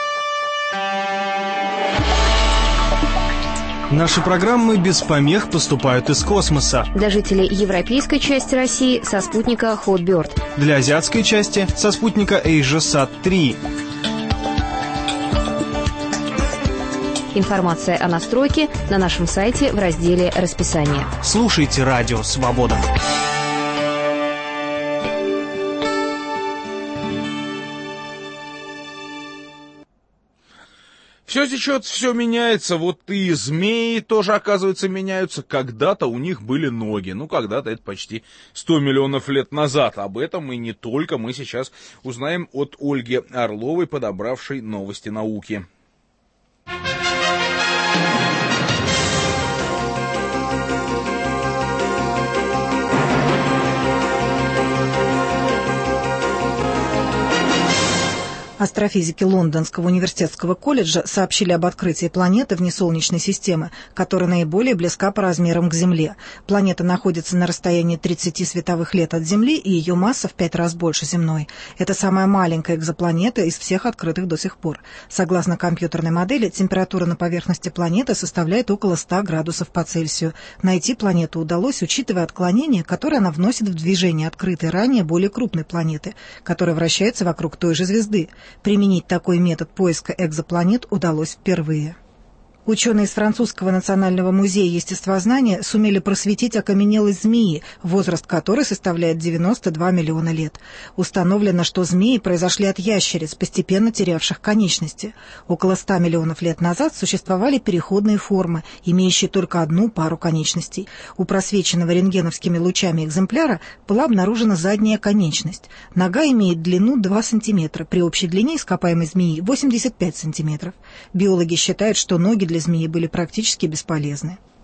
Наши программы без помех поступают из космоса. Для жителей европейской части России со спутника Hotbird. Для азиатской части со спутника AsiaSat три. Информация о настройке на нашем сайте в разделе «Расписание». Слушайте Радио Свобода. Все течет, все меняется, вот и змеи тоже, оказывается, меняются. Когда-то у них были ноги, ну, когда-то это почти сто миллионов лет назад. Об этом и не только мы сейчас узнаем от Ольги Орловой, подобравшей новости науки. Астрофизики Лондонского университетского колледжа сообщили об открытии планеты внесолнечной системы, которая наиболее близка по размерам к Земле. Планета находится на расстоянии тридцати световых лет от Земли, и ее масса в пять раз больше земной. Это самая маленькая экзопланета из всех открытых до сих пор. Согласно компьютерной модели, температура на поверхности планеты составляет около ста градусов по Цельсию. Найти планету удалось, учитывая отклонения, которые она вносит в движение открытой ранее более крупной планеты, которая вращается вокруг той же звезды. Применить такой метод поиска экзопланет удалось впервые. Ученые из Французского национального музея естествознания сумели просветить окаменелость змеи, возраст которой составляет девяносто два миллиона лет. Установлено, что змеи произошли от ящериц, постепенно терявших конечности. Около ста миллионов лет назад существовали переходные формы, имеющие только одну пару конечностей. У просвеченного рентгеновскими лучами экземпляра была обнаружена задняя конечность. Нога имеет длину два сантиметра, при общей длине ископаемой змеи восемьдесят пять сантиметров. Биологи считают, что ноги для змеи были практически бесполезны.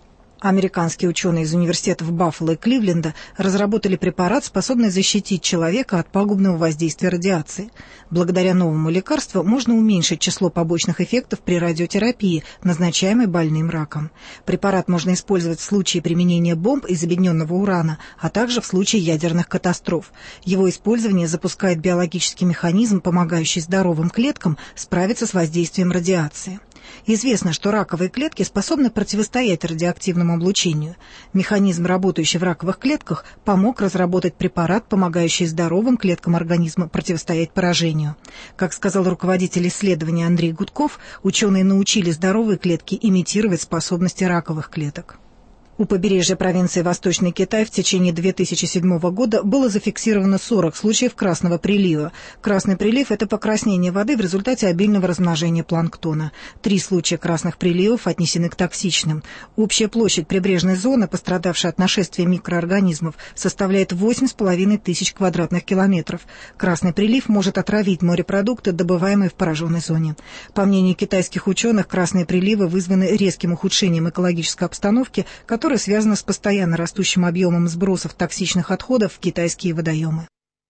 Американские ученые из университетов Баффало и Кливленда разработали препарат, способный защитить человека от пагубного воздействия радиации. Благодаря новому лекарству можно уменьшить число побочных эффектов при радиотерапии, назначаемой больным раком. Препарат можно использовать в случае применения бомб из объединенного урана, а также в случае ядерных катастроф. Его использование запускает биологический механизм, помогающий здоровым клеткам справиться с воздействием радиации. Известно, что раковые клетки способны противостоять радиоактивному облучению. Механизм, работающий в раковых клетках, помог разработать препарат, помогающий здоровым клеткам организма противостоять поражению. Как сказал руководитель исследования Андрей Гудков, ученые научили здоровые клетки имитировать способности раковых клеток. У побережья провинции Восточный Китай в течение две тысячи седьмого года было зафиксировано сорок случаев красного прилива. Красный прилив – это покраснение воды в результате обильного размножения планктона. Три случая красных приливов отнесены к токсичным. Общая площадь прибрежной зоны, пострадавшей от нашествия микроорганизмов, составляет восемь с половиной тысяч квадратных километров. Красный прилив может отравить морепродукты, добываемые в пораженной зоне. По мнению китайских ученых, красные приливы вызваны резким ухудшением экологической обстановки, которая которая связана с постоянно растущим объемом сбросов токсичных отходов в китайские водоемы.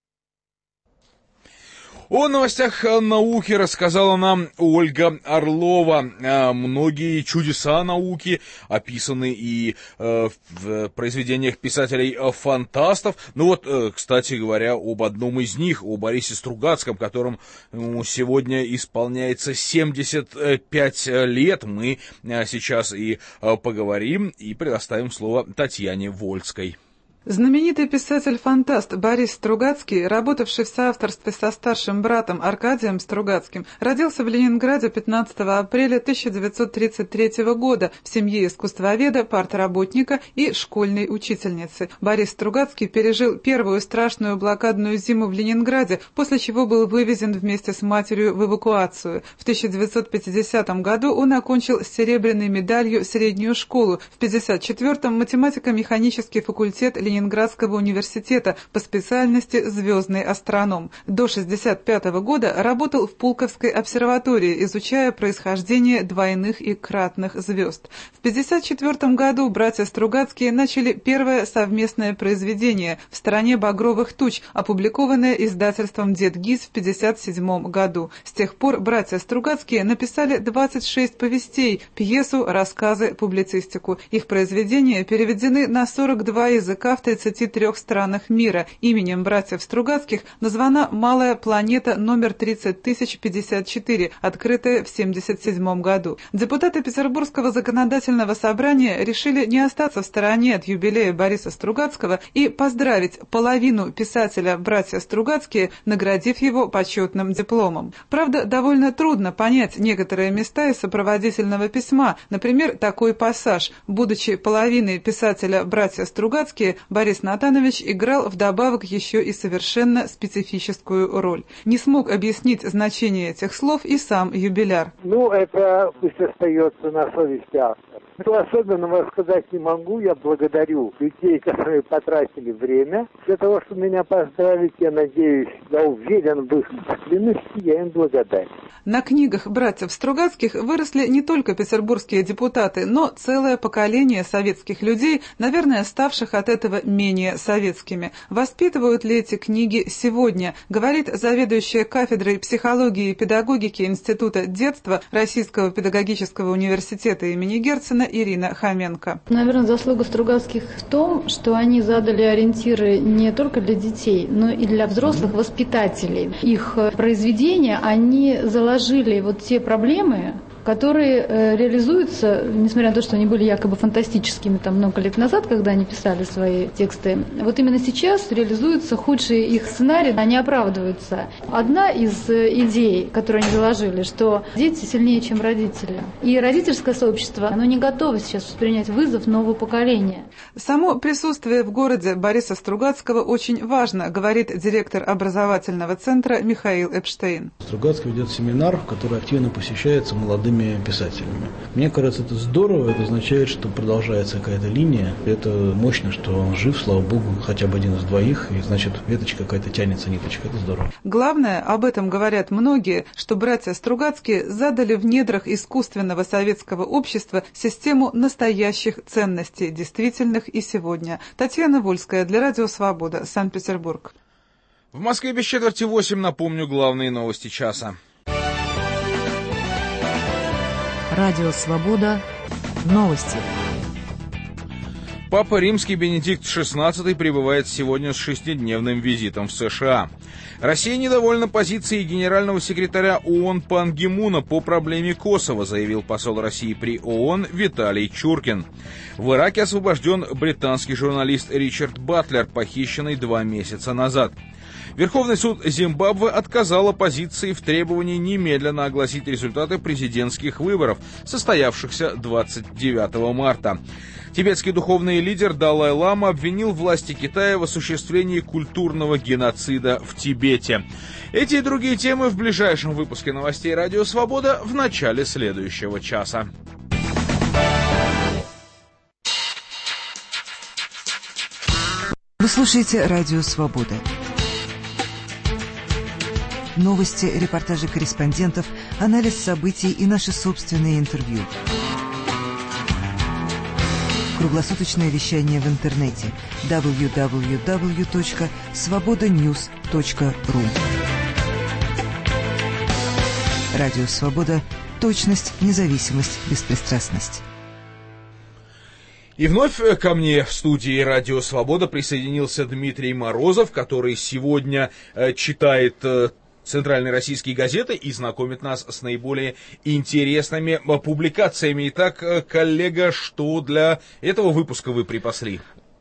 О новостях науки рассказала нам Ольга Орлова. Многие чудеса науки описаны и в произведениях писателей-фантастов. Ну вот, кстати говоря, об одном из них, о Борисе Стругацком, которому сегодня исполняется семьдесят пять лет. Мы сейчас и поговорим и предоставим слово Татьяне Вольской. Знаменитый писатель-фантаст Борис Стругацкий, работавший в соавторстве со старшим братом Аркадием Стругацким, родился в Ленинграде пятнадцатого апреля тысяча девятьсот тридцать третьего года в семье искусствоведа, партработника и школьной учительницы. Борис Стругацкий пережил первую страшную блокадную зиму в Ленинграде, после чего был вывезен вместе с матерью в эвакуацию. В тысяча девятьсот пятидесятом году он окончил с серебряной медалью среднюю школу. В пятьдесят четвёртом математико-механический факультет Ленинградского университета по специальности «Звездный астроном». До шестьдесят пятого года работал в Пулковской обсерватории, изучая происхождение двойных и кратных звезд. В пятьдесят четвёртом году братья Стругацкие начали первое совместное произведение «В стране багровых туч», опубликованное издательством «Дед Гиз» в пятьдесят седьмом году. С тех пор братья Стругацкие написали двадцать шесть повестей, пьесу, рассказы, публицистику. Их произведения переведены на сорок два языка в тридцати трёх странах мира. Именем братьев Стругацких названа малая планета номер тридцать тысяч пятьдесят четыре, открытая в семьдесят седьмом году. Депутаты Петербургского законодательного собрания решили не остаться в стороне от юбилея Бориса Стругацкого и поздравить половину писателя братья Стругацкие, наградив его почетным дипломом. Правда, довольно трудно понять некоторые места из сопроводительного письма. Например, такой пассаж: «Будучи половиной писателя братья Стругацкие, Борис Натанович играл вдобавок еще и совершенно специфическую роль». Не смог объяснить значение этих слов и сам юбиляр. Ну, это пусть остается на совести автора. Что особенного сказать не могу. Я благодарю людей, которые потратили время для того, чтобы меня поздравить. Я надеюсь, я уверен в их искренности, я им благодарен. На книгах братьев Стругацких выросли не только петербургские депутаты, но целое поколение советских людей, наверное, ставших от этого менее советскими. Воспитывают ли эти книги сегодня, говорит заведующая кафедрой психологии и педагогики Института детства Российского педагогического университета имени Герцена Ирина Хоменко. Наверное, заслуга Стругацких в том, что они задали ориентиры не только для детей, но и для взрослых воспитателей. Их произведения, они заложили вот те проблемы, которые э, реализуются, несмотря на то, что они были якобы фантастическими там много лет назад, когда они писали свои тексты. Вот именно сейчас реализуются худшие их сценарии, они оправдываются. Одна из э, идей, которую они заложили, что дети сильнее, чем родители. И родительское сообщество, оно не готово сейчас воспринять вызов нового поколения. Само присутствие в городе Бориса Стругацкого очень важно, говорит директор образовательного центра Михаил Эпштейн. Стругацкий ведет семинар, который активно посещается молодыми молодыми писателями. Мне кажется, это здорово, это означает, что продолжается какая-то линия. Это мощно, что он жив, слава богу, хотя бы один из двоих, и значит, веточка какая-то тянется, ниточка, это здорово. Главное, об этом говорят многие, что братья Стругацкие задали в недрах искусственного советского общества систему настоящих ценностей, действительных и сегодня. Татьяна Вольская для Радио Свобода, Санкт-Петербург. В Москве без четверти восемь, напомню, главные новости часа. Радио Свобода. Новости. Папа Римский Бенедикт шестнадцатый прибывает сегодня с шестидневным визитом в США. Россия недовольна позицией генерального секретаря ООН Пан Ги Муна по проблеме Косово, заявил посол России при ООН Виталий Чуркин. В Ираке освобожден британский журналист Ричард Батлер, похищенный два месяца назад. Верховный суд Зимбабве отказал оппозиции в требовании немедленно огласить результаты президентских выборов, состоявшихся двадцать девятого марта. Тибетский духовный лидер Далай-лама обвинил власти Китая в осуществлении культурного геноцида в Тибете. Эти и другие темы в ближайшем выпуске новостей «Радио Свобода» в начале следующего часа. Вы слушаете «Радио Свобода». Новости, репортажи корреспондентов, анализ событий и наши собственные интервью. Круглосуточное вещание в интернете дабл ю дабл ю дабл ю точка свобода ньюс точка ру. Радио Свобода. Точность, независимость, беспристрастность. И вновь ко мне в студии «Радио Свобода» присоединился Дмитрий Морозов, который сегодня э, читает э, центральные российские газеты и знакомит нас с наиболее интересными э, публикациями. Итак, э, коллега, что для этого выпуска вы припасли?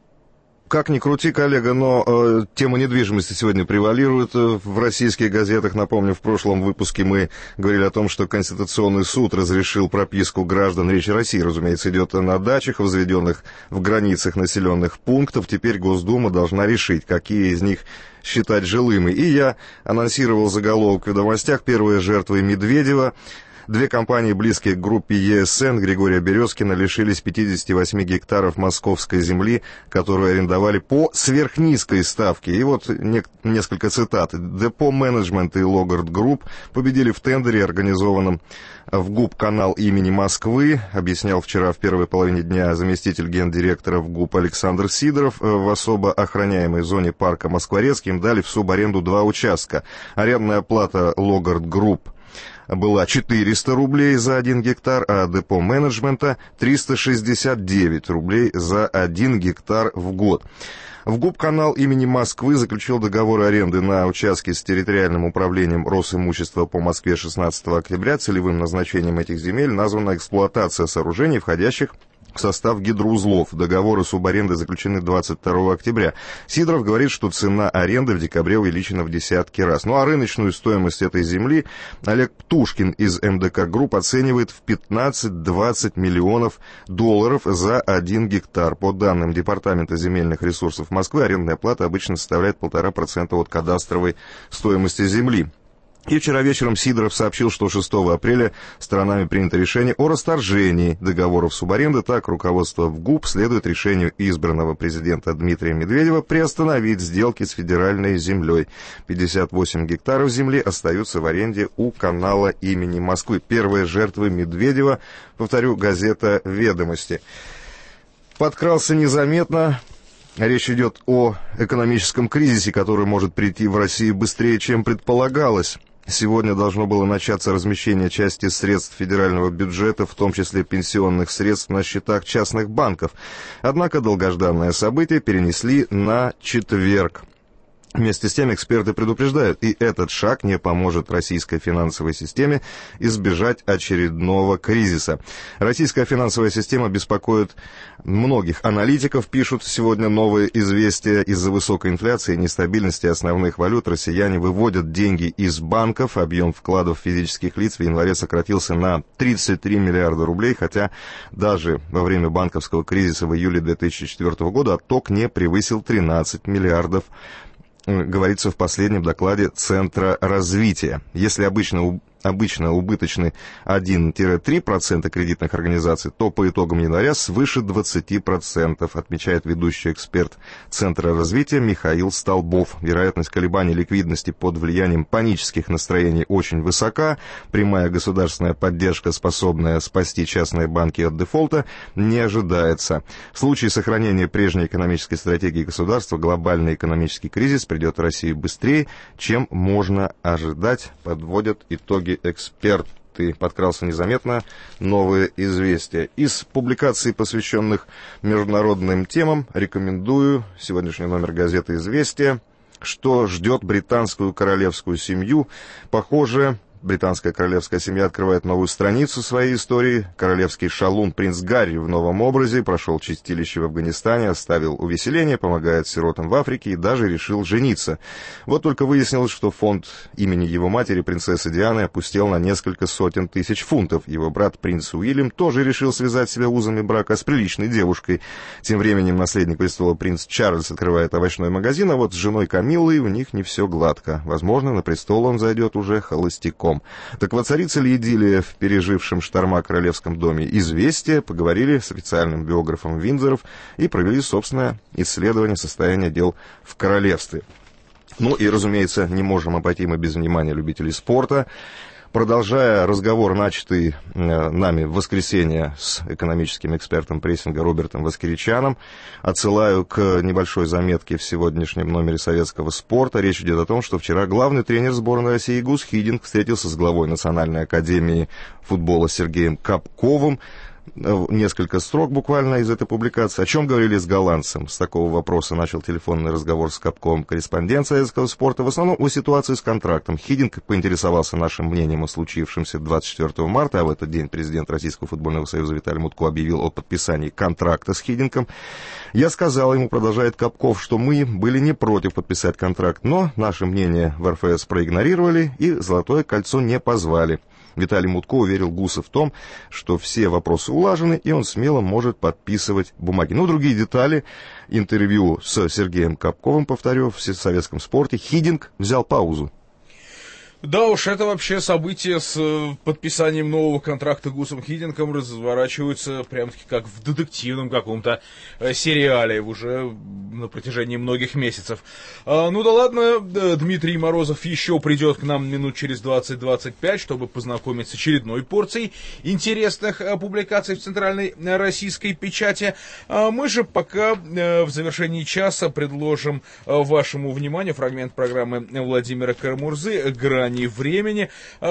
Как ни крути, коллега, но э, тема недвижимости сегодня превалирует э, в российских газетах. Напомню, в прошлом выпуске мы говорили о том, что Конституционный суд разрешил прописку граждан, речь о России, разумеется, идет на дачах, возведенных в границах населенных пунктов. Теперь Госдума должна решить, какие из них считать жилыми. И я анонсировал заголовок в «Ведомостях». Первые жертвы Медведева. Две компании, близкие к группе Е С Н Григория Березкина, лишились пятидесяти восьми гектаров московской земли, которую арендовали по сверхнизкой ставке. И вот не, несколько цитат. Депо Менеджмент и Логард Групп победили в тендере, организованном в ГУП «Канал имени Москвы», объяснял вчера в первой половине дня заместитель гендиректора в ГУП Александр Сидоров. В особо охраняемой зоне парка Москворецкий им дали в субаренду два участка. Арендная плата Логард Групп была четыреста рублей за один гектар, а депо менеджмента триста шестьдесят девять рублей за один гектар в год. В ГУП «Канал имени Москвы» заключил договор аренды на участке с территориальным управлением Росимущества по Москве шестнадцатого октября. Целевым назначением этих земель названа эксплуатация сооружений, входящих в состав гидроузлов. Договоры субаренды заключены двадцать второго октября. Сидоров говорит, что цена аренды в декабре увеличена в десятки раз. Ну а рыночную стоимость этой земли Олег Птушкин из М Д К Групп оценивает в пятнадцать-двадцать миллионов долларов за один гектар. По данным Департамента земельных ресурсов Москвы, арендная плата обычно составляет полтора процента от кадастровой стоимости земли. И вчера вечером Сидоров сообщил, что шестого апреля сторонами принято решение о расторжении договоров субаренды. Так, руководство в ГУП следует решению избранного президента Дмитрия Медведева приостановить сделки с федеральной землей. пятьдесят восемь гектаров земли остаются в аренде у канала имени Москвы. Первые жертвы Медведева, повторю, газета «Ведомости». Подкрался незаметно. Речь идет о экономическом кризисе, который может прийти в Россию быстрее, чем предполагалось. Сегодня должно было начаться размещение части средств федерального бюджета, в том числе пенсионных средств, на счетах частных банков. Однако долгожданное событие перенесли на четверг. Вместе с тем эксперты предупреждают, и этот шаг не поможет российской финансовой системе избежать очередного кризиса. Российская финансовая система беспокоит многих аналитиков, пишут сегодня новые известия. Из-за высокой инфляции и нестабильности основных валют россияне выводят деньги из банков. Объем вкладов физических лиц в январе сократился на тридцать три миллиарда рублей, хотя даже во время банковского кризиса в июле две тысячи четвёртого года отток не превысил тринадцать миллиардов, говорится в последнем докладе Центра развития. Если обычно обычно убыточны один-три процента кредитных организаций, то по итогам января свыше двадцать процентов, отмечает ведущий эксперт Центра развития Михаил Столбов. Вероятность колебаний ликвидности под влиянием панических настроений очень высока. Прямая государственная поддержка, способная спасти частные банки от дефолта, не ожидается. В случае сохранения прежней экономической стратегии государства глобальный экономический кризис придет в Россию быстрее, чем можно ожидать, подводят итоги эксперты. Подкрался незаметно новые известия. Из публикаций, посвященных международным темам, рекомендую сегодняшний номер газеты «Известия». Что ждет британскую королевскую семью? Похоже, британская королевская семья открывает новую страницу своей истории. Королевский шалун принц Гарри в новом образе прошел чистилище в Афганистане, оставил увеселение, помогает сиротам в Африке и даже решил жениться. Вот только выяснилось, что фонд имени его матери, принцессы Дианы, опустел на несколько сотен тысяч фунтов. Его брат принц Уильям тоже решил связать себя узами брака с приличной девушкой. Тем временем наследник престола принц Чарльз открывает овощной магазин, а вот с женой Камиллой у них не все гладко. Возможно, на престол он зайдет уже холостяком. Так воцарится ли идиллия в пережившем шторма королевском доме? «Известия» поговорили с официальным биографом Виндзоров и провели собственное исследование состояния дел в королевстве. Ну и, разумеется, не можем обойти мы без внимания любителей спорта. Продолжая разговор, начатый э, нами в воскресенье с экономическим экспертом прессинга Робертом Воскиричаном, отсылаю к небольшой заметке в сегодняшнем номере «Советского спорта». Речь идет о том, что вчера главный тренер сборной России Гус Хидинг встретился с главой Национальной академии футбола Сергеем Капковым. Несколько строк буквально из этой публикации. О чем говорили с голландцем? С такого вопроса начал телефонный разговор с Капковым корреспондент Советского спорта. В основном о ситуации с контрактом. Хидинг поинтересовался нашим мнением о случившемся двадцать четвёртого марта, а в этот день президент Российского футбольного союза Виталий Мутко объявил о подписании контракта с Хидингом. Я сказал ему, продолжает Капков, что мы были не против подписать контракт, но наше мнение в эр эф эс проигнорировали и «Золотое кольцо» не позвали. Виталий Мутко уверил Гуса в том, что все вопросы улажены, и он смело может подписывать бумаги. Ну, другие детали. Интервью с Сергеем Капковым, повторю, в советском спорте. Хидинг взял паузу. Да уж, это вообще события с подписанием нового контракта Гусом Хидингом разворачиваются прям-таки как в детективном каком-то сериале уже на протяжении многих месяцев. А, ну да ладно, Дмитрий Морозов еще придет к нам минут через двадцать-двадцать пять, чтобы познакомить с очередной порцией интересных публикаций в центральной российской печати. А мы же пока в завершении часа предложим вашему вниманию фрагмент программы Владимира Карамурзы «Грань времени»,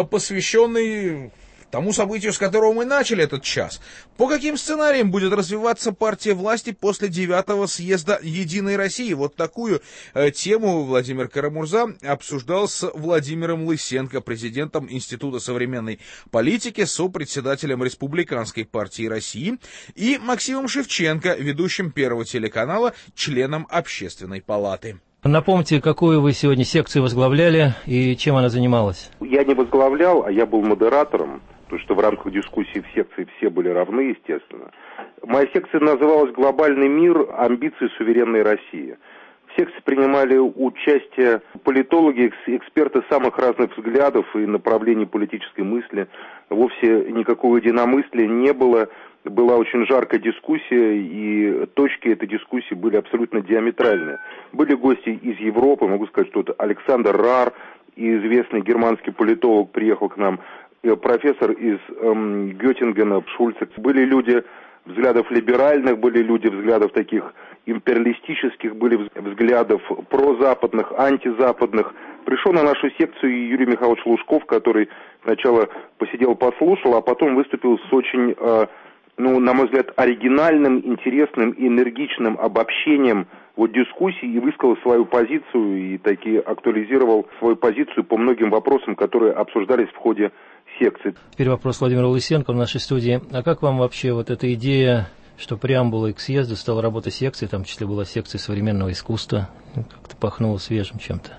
посвященный тому событию, с которого мы начали этот час. По каким сценариям будет развиваться партия власти после девятого съезда «Единой России»? Вот такую э, тему Владимир Карамурза обсуждал с Владимиром Лысенко, президентом Института современной политики, сопредседателем Республиканской партии России, и Максимом Шевченко, ведущим Первого телеканала, членом Общественной палаты. Напомните, какую вы сегодня секцию возглавляли и чем она занималась? Я не возглавлял, а я был модератором, потому что в рамках дискуссии в секции все были равны, естественно. Моя секция называлась «Глобальный мир. Амбиции суверенной России». В секции принимали участие политологи, эксперты самых разных взглядов и направлений политической мысли. Вовсе никакого единомыслия не было. Была очень жаркая дискуссия, и точки этой дискуссии были абсолютно диаметральные. Были гости из Европы, могу сказать, что это Александр Рар, известный германский политолог, приехал к нам, профессор из эм, Геттингена, Шульцек. Были люди взглядов либеральных, были люди взглядов таких империалистических, были взглядов прозападных, антизападных. Пришел на нашу секцию Юрий Михайлович Лужков, который сначала посидел, послушал, а потом выступил с очень... Э, ну, на мой взгляд, оригинальным, интересным и энергичным обобщением вот дискуссии и высказал свою позицию и таки актуализировал свою позицию по многим вопросам, которые обсуждались в ходе секции. Теперь вопрос Владимиру Лысенко в нашей студии. А как вам вообще вот эта идея, что преамбулой к съезду стала работа секции, там в числе была секция современного искусства, как-то пахнуло свежим чем-то?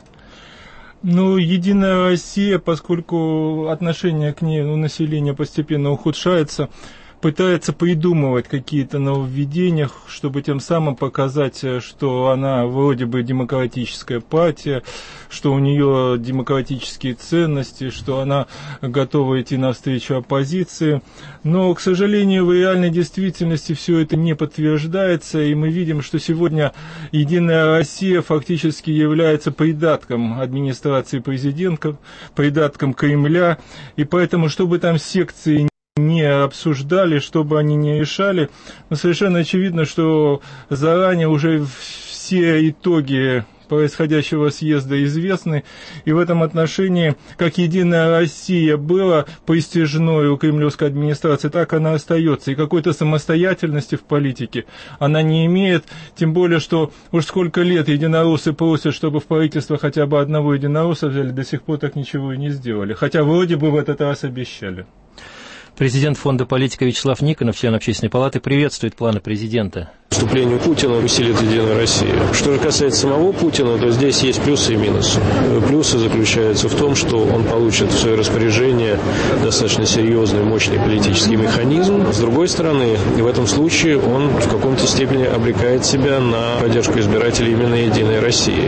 Ну, Единая Россия, поскольку отношение к ней у населения постепенно ухудшается, пытается придумывать какие-то нововведения, чтобы тем самым показать, что она вроде бы демократическая партия, что у нее демократические ценности, что она готова идти навстречу оппозиции. Но, к сожалению, в реальной действительности все это не подтверждается, и мы видим, что сегодня «Единая Россия» фактически является придатком администрации президента, придатком Кремля, и поэтому, чтобы там секции не обсуждали, чтобы они не решали, но совершенно очевидно, что заранее уже все итоги происходящего съезда известны, и в этом отношении, как «Единая Россия» была престижной у кремлевской администрации, так она остается, и какой-то самостоятельности в политике она не имеет, тем более, что уж сколько лет единороссы просят, чтобы в правительство хотя бы одного единоросса взяли, до сих пор так ничего и не сделали, хотя вроде бы в этот раз обещали. Президент Фонда политика Вячеслав Никонов, член Общественной палаты, приветствует планы президента. Вступление Путина усилит «Единую Россию». Что же касается самого Путина, то здесь есть плюсы и минусы. Плюсы заключаются в том, что он получит в свое распоряжение достаточно серьезный, мощный политический механизм. С другой стороны, в этом случае он в каком-то степени обрекает себя на поддержку избирателей именно «Единой России».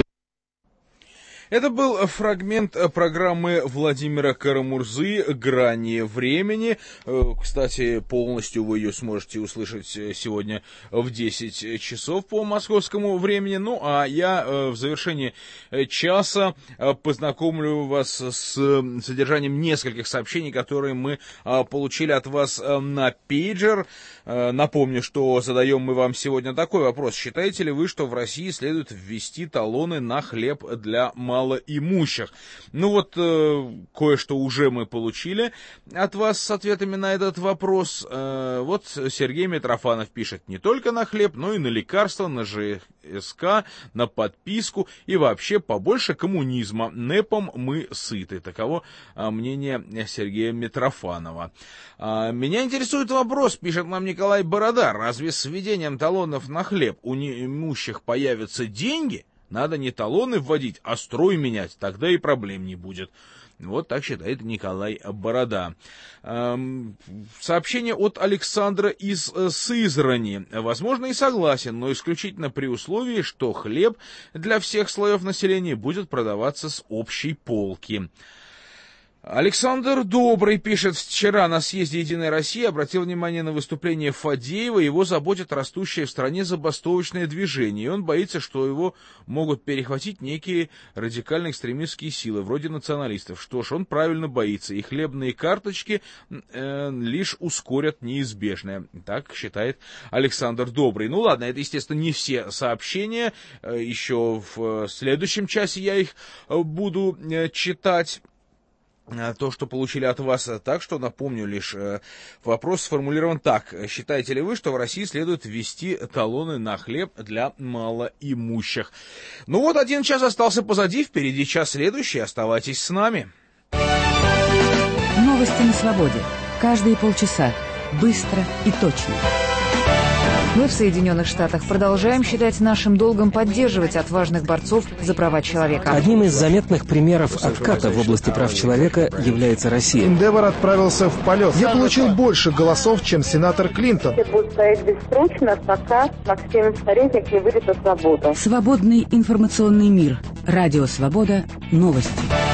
Это был фрагмент программы Владимира Карамурзы «Грани времени». Кстати, полностью вы ее сможете услышать сегодня в десять часов по московскому времени. Ну, а я в завершении часа познакомлю вас с содержанием нескольких сообщений, которые мы получили от вас на пейджер. Напомню, что задаем мы вам сегодня такой вопрос. Считаете ли вы, что в России следует ввести талоны на хлеб для малоимущих? Ну вот, э, кое-что уже мы получили от вас с ответами на этот вопрос. Э, вот Сергей Митрофанов пишет: не только на хлеб, но и на лекарства, на ЖСК, на подписку и вообще побольше коммунизма. Нэпом мы сыты. Таково э, мнение Сергея Митрофанова. Э, меня интересует вопрос, пишет нам Николай Борода. Разве с введением талонов на хлеб у неимущих появятся деньги? Надо не талоны вводить, а строй менять, тогда и проблем не будет. Вот так считает Николай Борода. Эм, сообщение от Александра из Сызрани. Возможно, и согласен, но исключительно при условии, что хлеб для всех слоев населения будет продаваться с общей полки. Александр Добрый пишет: вчера на съезде «Единой России» обратил внимание на выступление Фадеева. Его заботит растущее в стране забастовочное движение, и он боится, что его могут перехватить некие радикально-экстремистские силы, вроде националистов. Что ж, он правильно боится, и хлебные карточки э, лишь ускорят неизбежное. Так считает Александр Добрый. Ну ладно, это, естественно, не все сообщения. Еще в следующем часе я их буду читать. То, что получили от вас. Так что напомню лишь, вопрос сформулирован так. Считаете ли вы, что в России следует ввести талоны на хлеб для малоимущих? Ну вот, один час остался позади, впереди час следующий. Оставайтесь с нами. Новости на свободе. Каждые полчаса. Быстро и точно. Мы в Соединенных Штатах продолжаем считать нашим долгом поддерживать отважных борцов за права человека. Одним из заметных примеров отката в области прав человека является Россия. Эндевор отправился в полет. Я получил больше голосов, чем сенатор Клинтон. Это будет стоять бессрочно, пока Максим Старетник не выйдет на свободу. Свободный информационный мир. Радио «Свобода». Новости.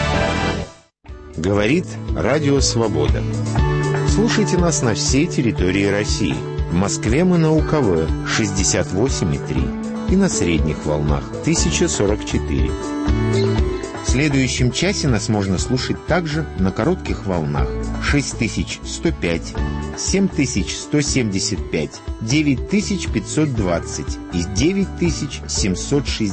Говорит Радио «Свобода». Слушайте нас на всей территории России. В Москве мы на УКВ шестьдесят восемь и три и на средних волнах тысяча сорок четыре. В следующем часе нас можно слушать также на коротких волнах шесть тысяч сто пять, семь тысяч сто семьдесят пять, девять тысяч пятьсот двадцать и девять тысяч семьсот шестьдесят.